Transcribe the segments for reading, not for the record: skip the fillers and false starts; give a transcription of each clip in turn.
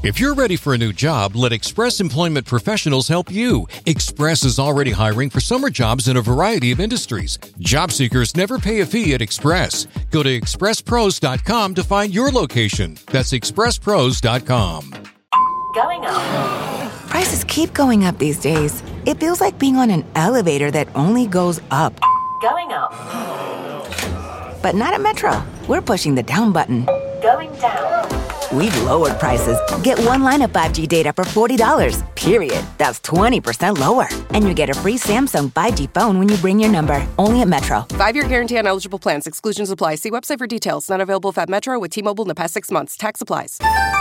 If you're ready for a new job, let Express Employment Professionals help you. Express is already hiring for summer jobs in a variety of industries. Job seekers never pay a fee at Express. Go to expresspros.com to find your location. That's expresspros.com. Going up. Prices keep going up these days. It feels like being on an elevator that only goes up. Going up. But not at Metro. We're pushing the down button. Going down. We've lowered prices. Get one line of 5G data for $40, period. That's 20% lower. And you get a free Samsung 5G phone when you bring your number. Only at Metro. 5-year guarantee on eligible plans. Exclusions apply. See website for details. Not available at Metro with T-Mobile in the past 6 months. Tax applies.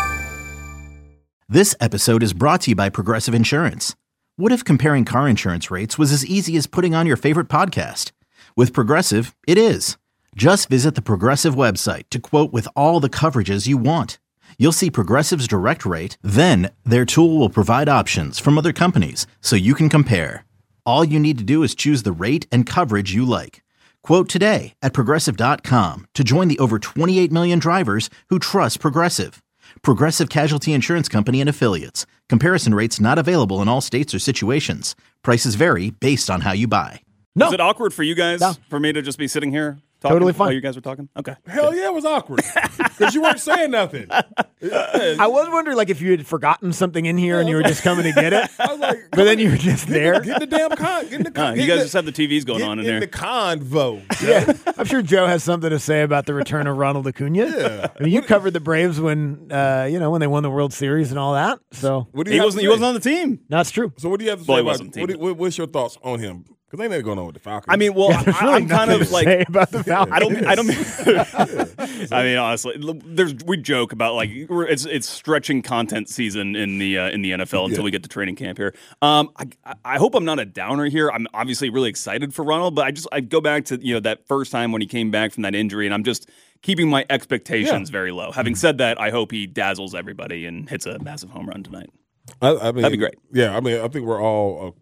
This episode is brought to you by Progressive Insurance. What if comparing car insurance rates was as easy as putting on your favorite podcast? With Progressive, it is. Just visit the Progressive website to quote with all the coverages you want. You'll see Progressive's direct rate, then their tool will provide options from other companies so you can compare. All you need to do is choose the rate and coverage you like. Quote today at Progressive.com to join the over 28 million drivers who trust Progressive. Progressive Casualty Insurance Company and Affiliates. Comparison rates not available in all states or situations. Prices vary based on how you buy. No. Is it awkward for you guys No. for me to just be sitting here talking Totally fine. while you guys are talking? Okay. Hell yeah, it was awkward because you weren't saying nothing. I was wondering, like, if you had forgotten something in here and you were just coming to get it. I was like, but then you were just there. Get in the damn con. Get in the con. You guys just have the TVs going on in there. the convo. Yeah, I'm sure Joe has something to say about the return of Ronald Acuna. Yeah. I mean, you covered the Braves when when they won the World Series and all that. So What do you He have wasn't. to He say? wasn't on the team. that's true. So what do you have to Well, say he about wasn't what's your thoughts on him? Because ain't nothing going on with the Falcons. I mean, well, There's really I'm kind nothing of to like. say about the Falcons. I don't. I mean, honestly, we joke about like it's stretching content season in the NFL until we get to training camp here. I hope I'm not a downer here. I'm obviously really excited for Ronald, but I go back to that first time when he came back from that injury, and I'm just keeping my expectations very low. Having said that, I hope he dazzles everybody and hits a massive home run tonight. I mean, That'd be great. Yeah, I mean, I think we're all.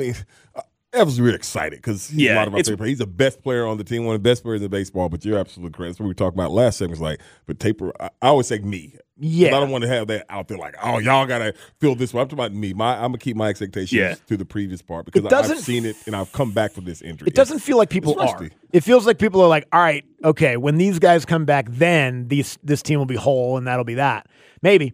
Evan's really excited because he's a lot of our favorite. He's the best player on the team, one of the best players in baseball. But you're absolutely correct. That's what we talked about last segment. Like, but Taper, I always say me. Yeah. I don't want to have that out there like, oh, y'all got to feel this way. I'm talking about me. I'm going to keep my expectations to the previous part because I've seen it and I've come back from this injury. It doesn't feel like people are. It feels like people are like, all right, okay, when these guys come back, then this team will be whole and that'll be that. Maybe.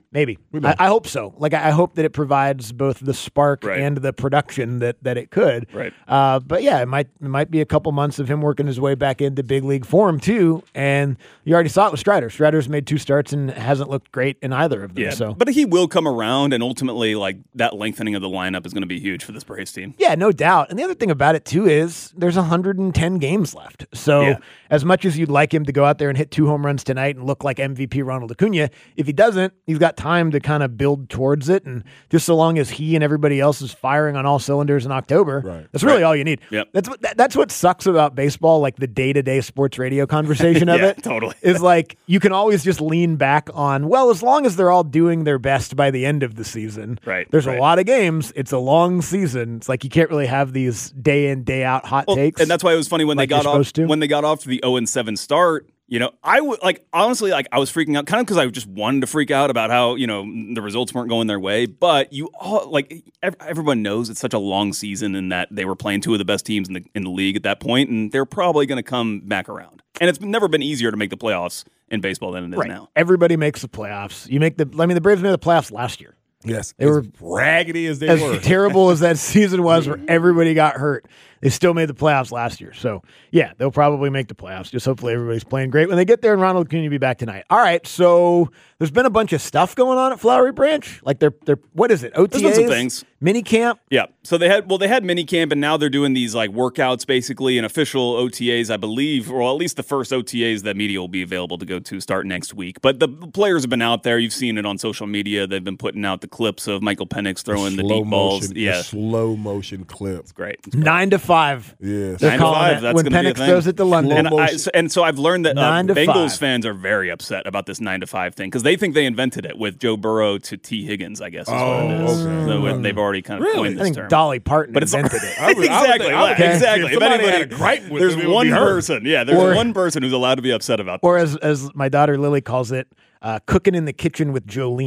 I hope so. Like, I hope that it provides both the spark and the production that it could. Right. But yeah, it might be a couple months of him working his way back into big league form too. And you already saw it with Strider. Strider's made 2 starts and hasn't looked great in either of them. Yeah, so. But he will come around, and ultimately, like that lengthening of the lineup is going to be huge for this Braves team. Yeah, no doubt. And the other thing about it too is there's 110 games left. So as much as you'd like him to go out there and hit 2 home runs tonight and look like MVP Ronald Acuna, if he doesn't, he's got time to kind of build towards it. And just so long as he and everybody else is firing on all cylinders in October, that's really all you need. Yep. That's what sucks about baseball, like the day-to-day sports radio conversation of it. Totally. Is like you can always just lean back on, well, as long as they're all doing their best by the end of the season. Right. There's a lot of games. It's a long season. It's like you can't really have these day in, day out hot takes. And that's why it was funny when like they got off to. when they got off to the 0-7 start. I would honestly I was freaking out kind of because I just wanted to freak out about how the results weren't going their way. But you all everyone knows it's such a long season and that they were playing 2 of the best teams in the league at that point, and they're probably going to come back around. And it's never been easier to make the playoffs in baseball than it is now. Everybody makes the playoffs. The Braves made the playoffs last year. Yes, they were raggedy as they were. As terrible as that season was, where everybody got hurt. They still made the playoffs last year. So, yeah, they'll probably make the playoffs. Just hopefully everybody's playing great when they get there, and Ronald Acuna will be back tonight. All right, so there's been a bunch of stuff going on at Flowery Branch. Like they're what is it? OTAs? There's been some things. Mini camp? Yeah. So they had mini camp, and now they're doing these like workouts basically and official OTAs, I believe, or at least the first OTAs that media will be available to go to start next week. But the players have been out there. You've seen it on social media. They've been putting out the clips of Michael Penix throwing the deep balls. Yeah. Slow motion clip. It's great. 9 to 5. Yeah. 9 to 5. That's when going to be a Penix thing. throws it to London. And so I've learned that 9 to Bengals 5. fans are very upset about this 9 to 5 thing because they think they invented it with Joe Burrow to T. Higgins, I guess is what it is. Okay. So they've already kind of coined I this think term. Dolly Parton invented it. Exactly. If If somebody had a anybody, gripe with there's it, it would one be her. person. Yeah, there's one person who's allowed to be upset about this. Or as my daughter Lily calls it, cooking in the kitchen with Jolene.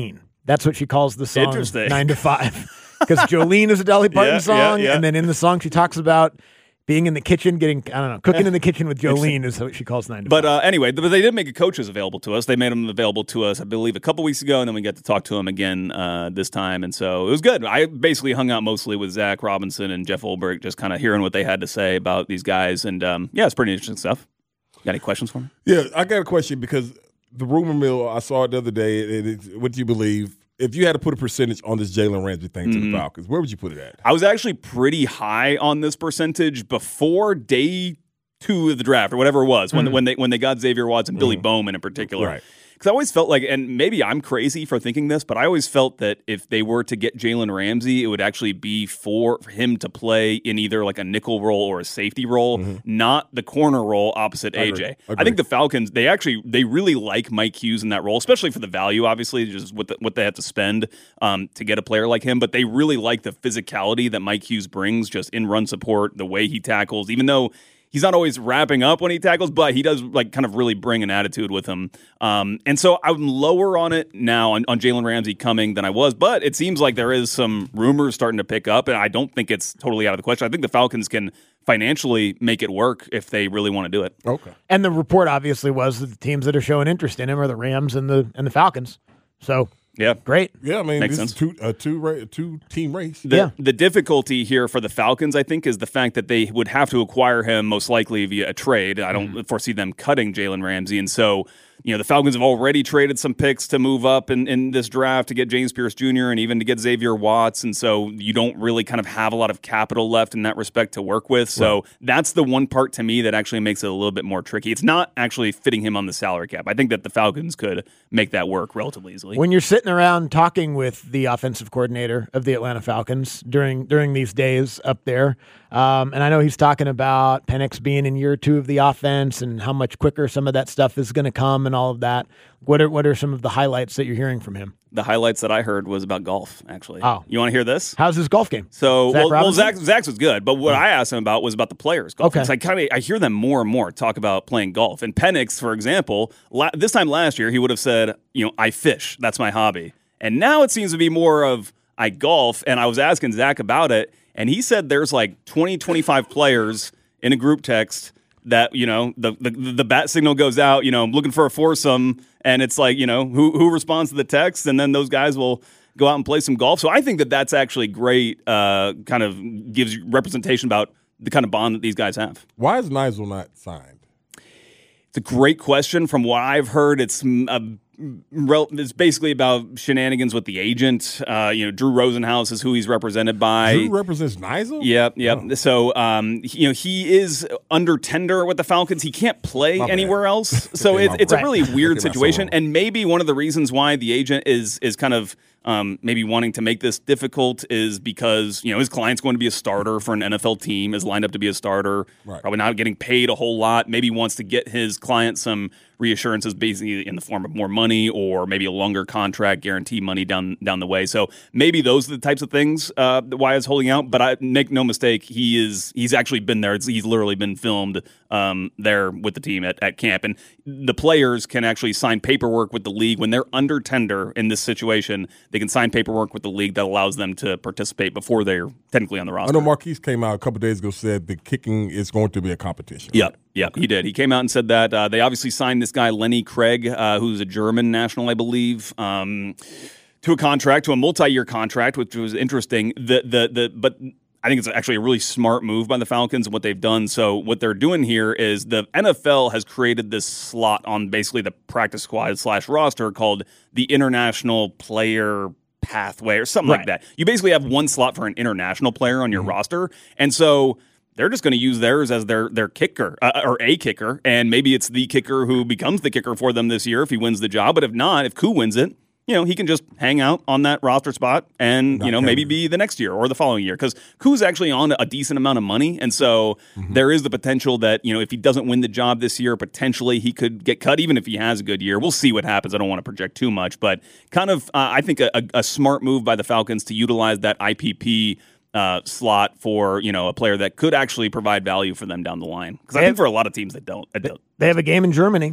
That's what she calls the song Interesting. 9 to 5. Because Jolene is a Dolly Parton song, and then in the song she talks about being in the kitchen, cooking in the kitchen with Jolene is what she calls 9 to 5. But anyway, but they did make coaches available to us. They made them available to us, I believe, a couple weeks ago, and then we got to talk to them again this time. And so it was good. I basically hung out mostly with Zach Robinson and Jeff Ulbrich, just kind of hearing what they had to say about these guys. And it's pretty interesting stuff. Got any questions for me? Yeah, I got a question because the rumor mill, I saw it the other day. What do you believe? If you had to put a percentage on this Jalen Ramsey thing to the Falcons, where would you put it at? I was actually pretty high on this percentage before day 2 of the draft or whatever it was when they got Xavier Watts and Billy Bowman in particular. Right. Because I always felt like, and maybe I'm crazy for thinking this, but I always felt that if they were to get Jalen Ramsey, it would actually be for him to play in either like a nickel role or a safety role, not the corner role opposite AJ. I think the Falcons, they really like Mike Hughes in that role, especially for the value, obviously, just what they have to spend to get a player like him. But they really like the physicality that Mike Hughes brings, just in run support, the way he tackles, even though he's not always wrapping up when he tackles, but he does like kind of really bring an attitude with him. And so I'm lower on it now on Jalen Ramsey coming than I was, but it seems like there is some rumors starting to pick up, and I don't think it's totally out of the question. I think the Falcons can financially make it work if they really want to do it. Okay. And the report obviously was that the teams that are showing interest in him are the Rams and the Falcons. So yeah, great. Yeah, I mean, makes this sense. is two team race. The difficulty here for the Falcons, I think, is the fact that they would have to acquire him most likely via a trade. I don't foresee them cutting Jalen Ramsey, and so the Falcons have already traded some picks to move up in this draft to get James Pierce Jr. and even to get Xavier Watts, and so you don't really kind of have a lot of capital left in that respect to work with. So that's the one part to me that actually makes it a little bit more tricky. It's not actually fitting him on the salary cap. I think that the Falcons could make that work relatively easily. When you're sitting around talking with the offensive coordinator of the Atlanta Falcons during these days up there, and I know he's talking about Penix being in year 2 of the offense and how much quicker some of that stuff is going to come and all of that. What are some of the highlights that you're hearing from him? The highlights that I heard was about golf, actually. Oh. You want to hear this? How's his golf game? So, Zach's was good, but what I asked him about was about the players' golf. Okay. I hear them more and more talk about playing golf. And Penix, for example, this time last year, he would have said, I fish. That's my hobby. And now it seems to be more of, I golf. And I was asking Zach about it, and he said there's like 20, 25 players in a group text that, the bat signal goes out, I'm looking for a foursome, and it's like, who responds to the text, and then those guys will go out and play some golf. So I think that that's actually great, kind of gives representation about the kind of bond that these guys have. Why is Nigel not signed? It's a great question. From what I've heard, it's basically about shenanigans with the agent. Drew Rosenhaus is who he's represented by. Drew represents Nigel? Yep. Oh. So, he is under tender with the Falcons. He can't play anywhere else. So it's a really weird situation. And maybe one of the reasons why the agent is kind of maybe wanting to make this difficult is because, his client's going to be a starter for an NFL team, is lined up to be a starter, probably not getting paid a whole lot, maybe wants to get his client some reassurances basically in the form of more money or maybe a longer contract, guarantee money down the way. So maybe those are the types of things why it's holding out. But I make no mistake, he's actually been there. He's literally been filmed there with the team at camp. And the players can actually sign paperwork with the league when they're under tender in this situation. They can sign paperwork with the league that allows them to participate before they're technically on the roster. I know Marquise came out a couple days ago, said the kicking is going to be a competition. Yep, he did. He came out and said that. They obviously signed this guy, Lenny Craig, who's a German national, I believe, to a multi-year contract, which was interesting. But I think it's actually a really smart move by the Falcons and what they've done. So what they're doing here is the NFL has created this slot on basically the practice squad / roster called the International Player Pathway or something like that. You basically have one slot for an international player on your roster. And so they're just going to use theirs as their kicker or a kicker. And maybe it's the kicker who becomes the kicker for them this year if he wins the job. But if not, if Koo wins it, he can just hang out on that roster spot and, maybe be the next year or the following year. Because Koo's actually on a decent amount of money. And so there is the potential that, if he doesn't win the job this year, potentially he could get cut, even if he has a good year. We'll see what happens. I don't want to project too much. But kind of, I think, a smart move by the Falcons to utilize that IPP slot for, a player that could actually provide value for them down the line. Because I think for a lot of teams that don't. They have a game in Germany.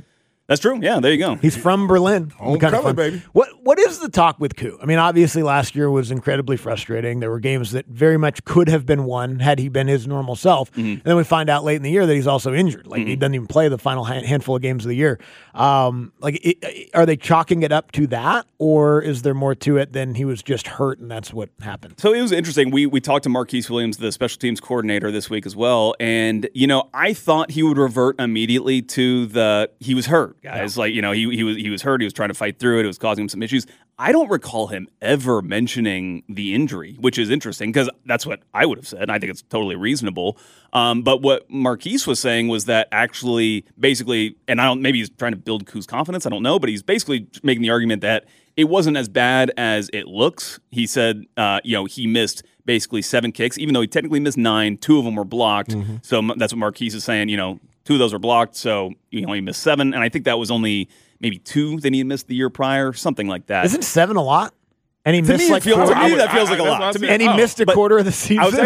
That's true. Yeah, there you go. He's from Berlin. Homecoming, baby. What is the talk with Koo? I mean, obviously last year was incredibly frustrating. There were games that very much could have been won had he been his normal self. And then we find out late in the year that he's also injured. Like he doesn't even play the final handful of games of the year. Are they chalking it up to that, or is there more to it than he was just hurt and that's what happened? So it was interesting. We talked to Marquise Williams, the special teams coordinator, this week as well. And, I thought he would revert immediately to he was hurt, guys. Like, he was hurt. He was trying to fight through it. It was causing him some issues. I don't recall him ever mentioning the injury, which is interesting because that's what I would have said. I think it's totally reasonable. But what Marquise was saying was that actually, basically, and maybe he's trying to build Koo's confidence. I don't know, but he's basically making the argument that it wasn't as bad as it looks. He said, he missed basically 7 kicks, even though he technically missed 9. 2 of them were blocked. So that's what Marquise is saying. 2 of those were blocked, so he only missed 7. And I think that was only maybe 2 that he had missed the year prior, something like that. Isn't 7 a lot? And he missed to me, that feels like a lot. And he missed a quarter of the season. I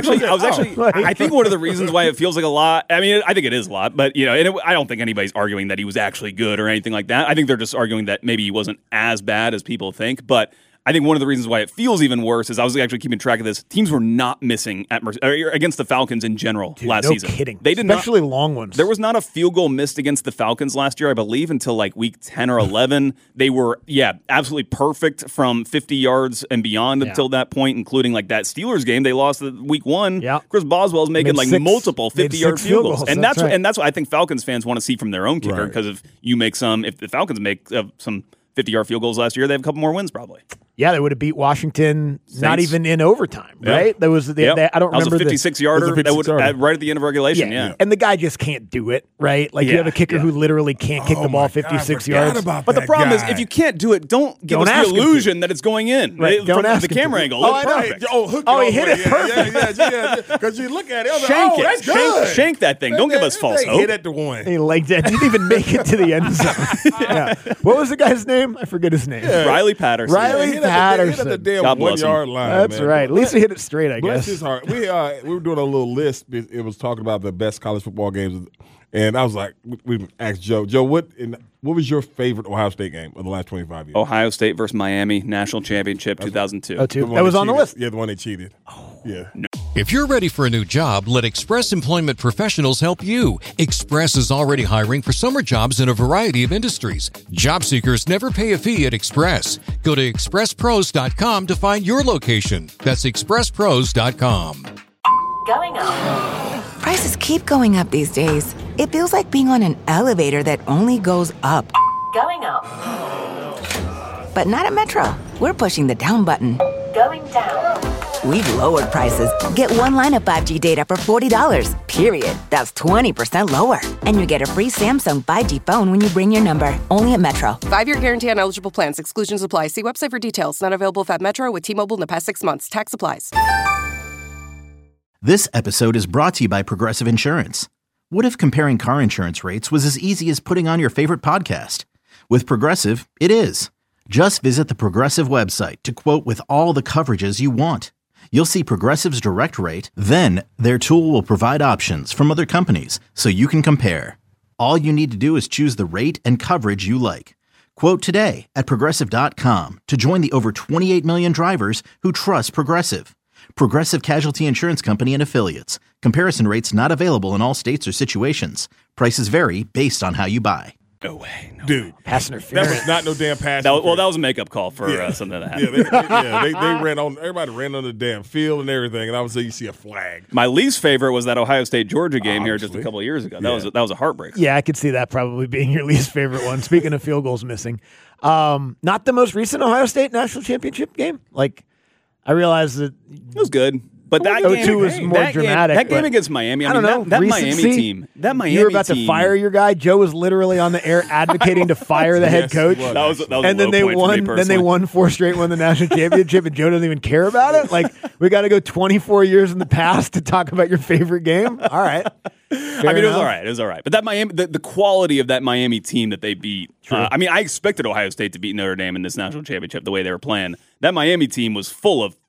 think one of the reasons why it feels like a lot, I mean, I think it is a lot, but, I don't think anybody's arguing that he was actually good or anything like that. I think they're just arguing that maybe he wasn't as bad as people think, but I think one of the reasons why it feels even worse is I was actually keeping track of this. Teams were not missing against the Falcons in general last season. No kidding. They did especially long ones. There was not a field goal missed against the Falcons last year, I believe, until like week 10 or 11. They were, absolutely perfect from 50 yards and beyond until that point, including like that Steelers game. They lost week 1. Yeah. Chris Boswell's making multiple 50-yard field goals. And that's what I think Falcons fans want to see from their own kicker, because if the Falcons make some 50-yard field goals last year, they have a couple more wins probably. Yeah, they would have beat Washington Saints. Not even in overtime, right? Yep. There was I don't remember. That was a 56-yarder right at the end of regulation, And the guy just can't do it, right? Like you have a kicker who literally can't kick the ball 56 yards. But the problem is, if you can't do it, don't give us the illusion that it's going in. Right. Don't ask the camera angle. Oh, perfect. He hit it perfect. Yeah. Because you look at it, shank it. That's good. Shank that thing. Don't give us false hope. Hit at the one. He liked that. He didn't even make it to the end zone. What was the guy's name? I forget his name. Riley Patterson. Riley Patterson. God bless 1 yard line. That's right. At least he hit it straight, I Bless guess. his heart. We were doing a little list. It was talking about the best college football games, and I was like, we asked Joe. Joe, what was your favorite Ohio State game of the last 25 years? Ohio State versus Miami National Championship 2002. That was on the list. Yeah, the one they cheated. Yeah. If you're ready for a new job, let Express Employment Professionals help you. Express is already hiring for summer jobs in a variety of industries. Job seekers never pay a fee at Express. Go to expresspros.com to find your location. That's expresspros.com. Going up. Prices keep going up these days. It feels like being on an elevator that only goes up. Going up. But not at Metro. We're pushing the down button. Going down. We've lowered prices. Get one line of 5G data for $40, period. That's 20% lower. And you get a free Samsung 5G phone when you bring your number. Only at Metro. 5-year guarantee on eligible plans. Exclusions apply. See website for details. Not available if at Metro with T-Mobile in the past 6 months. Tax applies. This episode is brought to you by Progressive Insurance. What if comparing car insurance rates was as easy as putting on your favorite podcast? With Progressive, it is. Just visit the Progressive website to quote with all the coverages you want. You'll see Progressive's direct rate, then their tool will provide options from other companies so you can compare. All you need to do is choose the rate and coverage you like. Quote today at Progressive.com to join the over 28 million drivers who trust Progressive. Progressive Casualty Insurance Company and Affiliates. Comparison rates not available in all states or situations. Prices vary based on how you buy. No way. Dude. Pass interference. That was not no damn pass. That was a makeup call for something that happened. They ran on. Everybody ran on the damn field and everything, and I would say you see a flag. My least favorite was that Ohio State-Georgia game here just a couple of years ago. That was a heartbreak. Yeah, I could see that probably being your least favorite one. Speaking of field goals missing. Not the most recent Ohio State national championship game. Like, I realized that it was good. But that game was more dramatic. That game against Miami, I mean, that Miami team. You were about to fire your guy. Joe was literally on the air advocating to fire the head coach. That was and then they won. Then they won 4 straight, won the national championship, and Joe doesn't even care about it. Like, we got to go 24 years in the past to talk about your favorite game. All right. It was all right. It was all right. But that Miami, the quality of that Miami team that they beat. I expected Ohio State to beat Notre Dame in this national championship the way they were playing. That Miami team was full of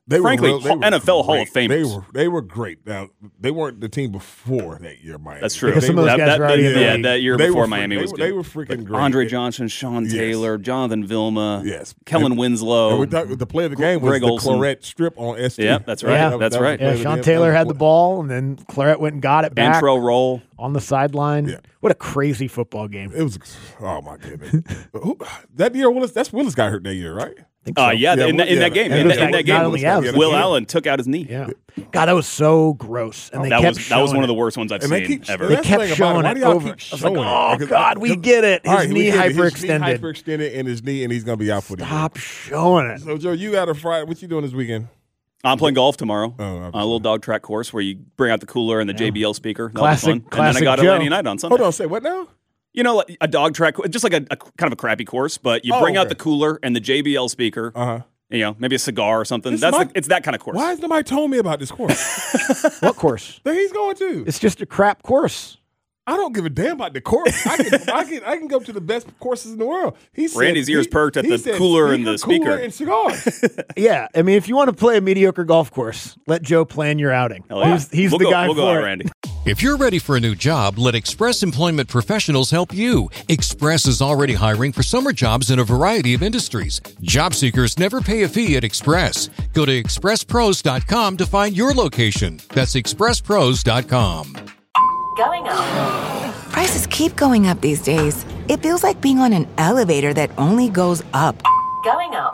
NFL Hall of Famers. They were great. Now, they weren't the team before that year, Miami. That's true. Because some of those guys were already in the league. That year before Miami was good. They were freaking great. Andre Johnson, Sean Taylor, Jonathan Vilma, yes, Kellen Winslow. And the play of the game was the Claret strip on ST. Yeah, that's right. That's right. Yeah, Sean Taylor had the ball, and then Claret went and got it back. Intro roll. On the sideline. Yeah. What a crazy football game. It was, oh my goodness. That year, Willis got hurt that year, right? In that game, Will Allen took out his knee. Yeah. God, that was so gross. And that was one of the worst ones I've seen ever. They kept showing it over. I was like, oh, God, we get it. His knee hyperextended. His knee hyperextended in his knee, and he's going to be out for the year. Stop showing it. So, Joe, you got a Friday. What you doing this weekend? I'm playing golf tomorrow on a little dog track course where you bring out the cooler and the JBL speaker. Classic And then I got Atlanta United on Sunday. Hold on, say what now? You know, a dog track, just like a kind of a crappy course, but you bring out the cooler and the JBL speaker. You know, maybe a cigar or something. It's that kind of course. Why has nobody told me about this course? What course? That he's going to. It's just a crap course. I don't give a damn about the course. I can go to the best courses in the world. Randy's ears perked at the cooler and the speaker. Cooler and cigars. Yeah, I mean, if you want to play a mediocre golf course, let Joe plan your outing. He's the guy for it. Randy. If you're ready for a new job, let Express Employment Professionals help you. Express is already hiring for summer jobs in a variety of industries. Job seekers never pay a fee at Express. Go to expresspros.com to find your location. That's expresspros.com. Going up. Prices keep going up these days. It feels like being on an elevator that only goes up. Going up.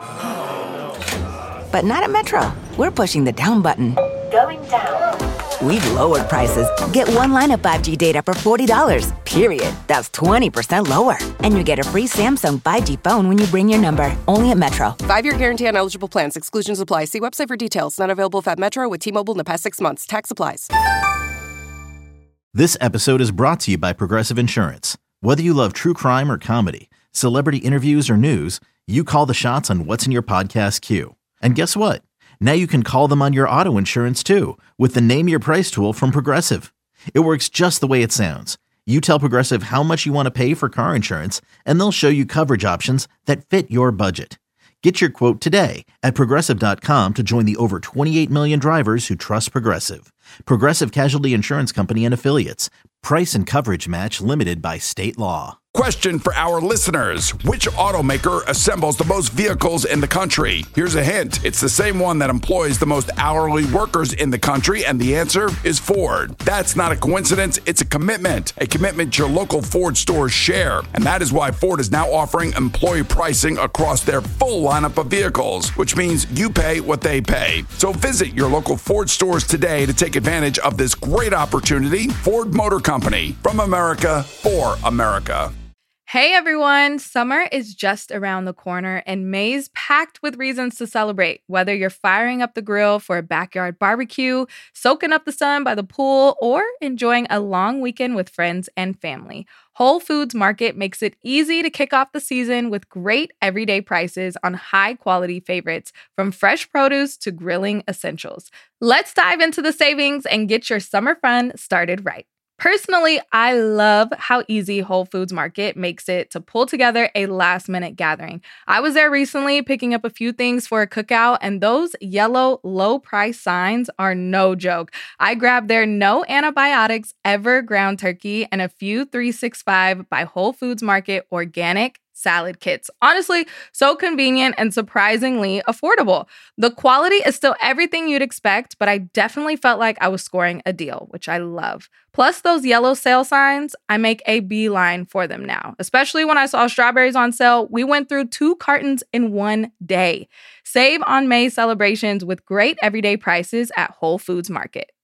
But not at Metro. We're pushing the down button. Going down. We've lowered prices. Get one line of 5G data for $40, period. That's 20% lower. And you get a free Samsung 5G phone when you bring your number. Only at Metro. 5-year guarantee on eligible plans. Exclusions apply. See website for details. Not available at Metro with T-Mobile in the past 6 months. Tax applies. This episode is brought to you by Progressive Insurance. Whether you love true crime or comedy, celebrity interviews or news, you call the shots on what's in your podcast queue. And guess what? Now you can call them on your auto insurance too with the Name Your Price tool from Progressive. It works just the way it sounds. You tell Progressive how much you want to pay for car insurance, and they'll show you coverage options that fit your budget. Get your quote today at Progressive.com to join the over 28 million drivers who trust Progressive. Progressive Casualty Insurance Company and Affiliates. Price and coverage match limited by state law. Question for our listeners. Which automaker assembles the most vehicles in the country? Here's a hint. It's the same one that employs the most hourly workers in the country, and the answer is Ford. That's not a coincidence. It's a commitment your local Ford stores share. And that is why Ford is now offering employee pricing across their full lineup of vehicles, which means you pay what they pay. So visit your local Ford stores today to take advantage of this great opportunity. Ford Motor Company, from America for America. Hey everyone, summer is just around the corner and May's packed with reasons to celebrate. Whether you're firing up the grill for a backyard barbecue, soaking up the sun by the pool, or enjoying a long weekend with friends and family, Whole Foods Market makes it easy to kick off the season with great everyday prices on high-quality favorites, from fresh produce to grilling essentials. Let's dive into the savings and get your summer fun started right. Personally, I love how easy Whole Foods Market makes it to pull together a last-minute gathering. I was there recently picking up a few things for a cookout, and those yellow low-price signs are no joke. I grabbed their no antibiotics ever ground turkey and a few 365 by Whole Foods Market organic salad kits. Honestly, so convenient and surprisingly affordable. The quality is still everything you'd expect, but I definitely felt like I was scoring a deal, which I love. Plus those yellow sale signs, I make a beeline for them now. Especially when I saw strawberries on sale, we went through 2 cartons in one day. Save on May celebrations with great everyday prices at Whole Foods Market.